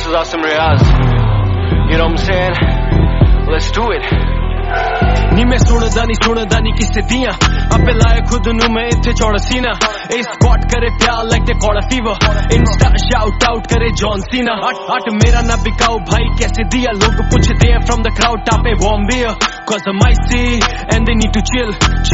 is Asim Riaz. You know what I'm saying? Let's do it. नी मैं सुनदा नहीं किसे दियां आपे लाए खुद नू मैं इत्थे चौड़ा सीना ए स्क्वाट करे प्यार like the call fever insta shout out करे जॉन सीना हट मेरा ना बिकाओ भाई कैसे दिया लोग पूछते हैं फ्रॉम द क्राउड टापे warm beer cause I'm icy and they need to chill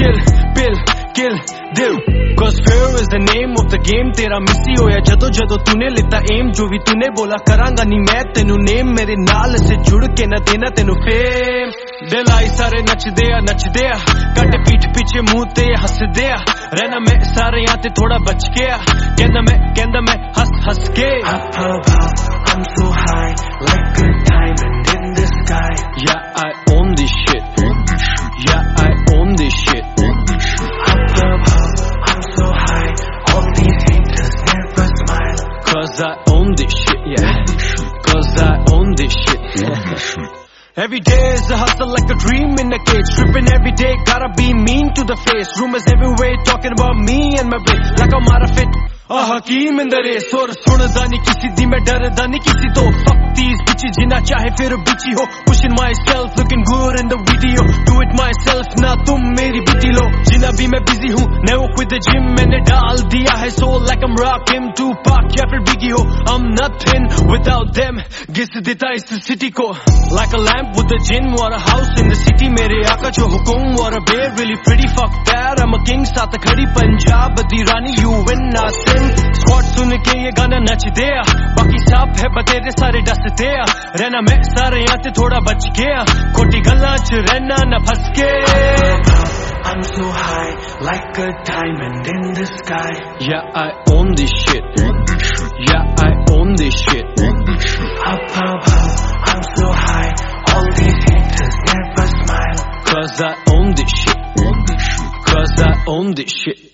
kill दिल cause fear is the name of the game तेरा मिसी होया जदों तूने लिता एम जो भी तूने बोला करांगा नहीं मैं तेनू नेम मेरे नाल से जुड़ के ना देना तेनू फेम दिल आई सारे नचदे आ कट पीठ पीछे मुंह ते हसदे आ रहना मैं सारे यहाँ ते थोड़ा बच गया कहंदा मैं हंस के I'm so high like a diamond in the sky. Yeah, I own this shit. Yeah, I own this shit. Up above, I'm so high. All these haters never smile. Cause I own this shit, yeah. Cause I own this shit. Every day is a hustle like a dream in a cage. Tripping every day, gotta be mean to the face. Rumors everywhere talking about me and my bitch. Like I'm out of it. A hakeem in the race. और सुनदा नहीं किसी दी मैं डरदा नहीं किसी तो. Fuck these bitches जिना चाहे फिर bitchy हो. Pushing myself looking good in the video. Do it myself ना तुम मेरी बिटी लो. जिना भी मैं busy हूँ. Never quit the gym मैंने डाल दिया है soul like I'm Rakim Tupac या फिर Biggie हो. I'm nothing without them. घिस देता इस city को. Like a lamp with a gin or a house in the city. मेरे आका जो हुकुम or a bear really pretty. Fuck that I'm a king साथ खड़ी पंजाब दी रानी you win I स्क्वाड सुन के ये गाना नचदे आ बाकी साफ है बतेरे सारे डसदे आ रहना मैं सारे यहाँ ते थोड़ा बच गया खोटी गल्लां च रहना न फंस के I'm so high like a diamond in the sky. Yeah, I own this shit. Yeah, I own this shit. Up above, I'm so high. All these haters never smile. Cause I own this shit. Cause I own this shit.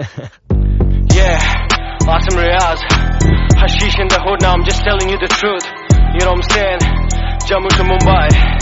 Yeah, Asim Riaz. Hashish in the hood now, I'm just telling you the truth. You know what I'm saying? Jammu to Mumbai.